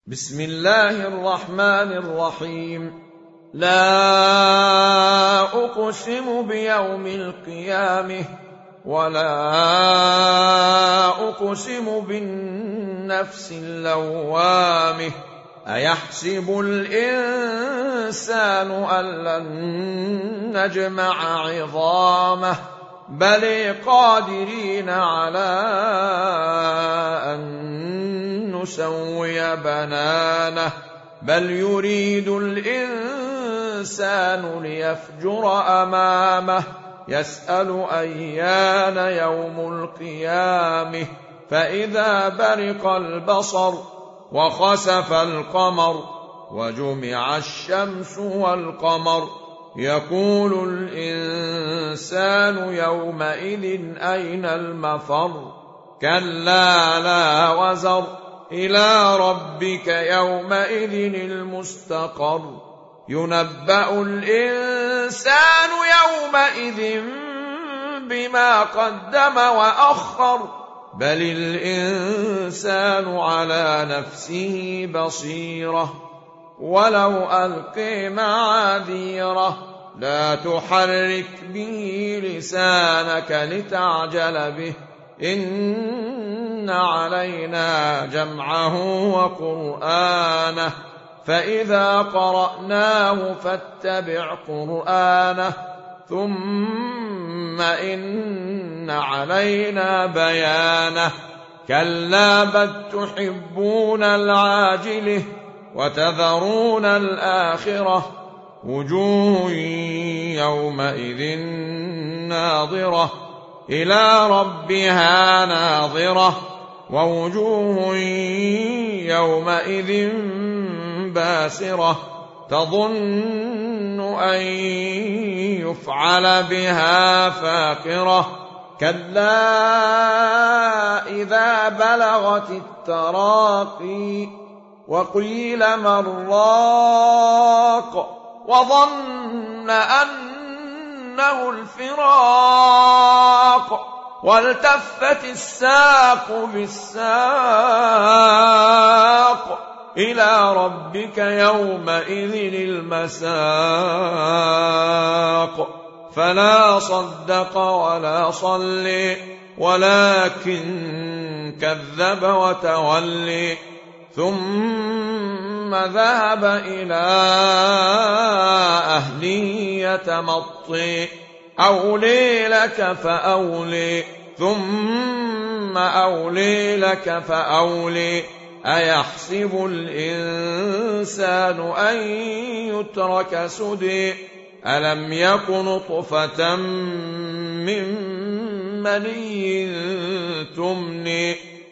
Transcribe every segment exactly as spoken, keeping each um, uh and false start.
بسم الله الرحمن الرحيم. لا أقسم بيوم القيامة ولا أقسم بالنفس اللوامة أيحسب الإنسان أن لن نجمع عظامه بل قادرين على أن نسوي بنانه بل يريد الإنسان ليفجر أمامه يسأل أيان يوم القيامة فإذا برق البصر وخسف القمر وجمع الشمس والقمر يقول الإنسان يومئذ أين المفر كلا لا وزر إلى ربك يومئذ المستقر ينبأ الإنسان يومئذ بما قدم وأخر بل الإنسان على نفسه بصيرة ولو ألقي معاذيره لا تحرك به لسانك لتعجل به إن علينا جمعه وقرآنه فإذا قرأناه فاتبع قرآنه ثم إن علينا بيانه كلا بل تحبون العاجلة وتذرون الآخرة وجوه يومئذ ناظرة إلى ربها ناظرة ووجوه يومئذ باسرة تظن أن يفعل بها فاقرة كلا إذا بلغت التراقي وقيل من راق وظن أنه الفراق والتفت الساق بالساق إلى ربك يومئذ المساق فلا صدق ولا صلي ولكن كذب وتولي ثم ذهب إلى أهله يتمطي أولي لك فأولي ثم أولي لك فأولي أيحسب الإنسان أن يترك سدى ألم يك نطفة من مني تمني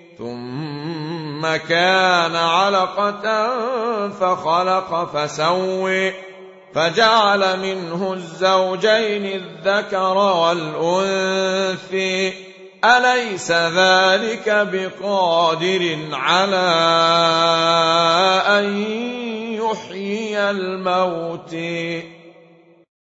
ثم كان علقة فخلق فسوي فجعل منه الزوجين الذكر والأنثى أليس ذلك بقادر على أن يحيي الموتى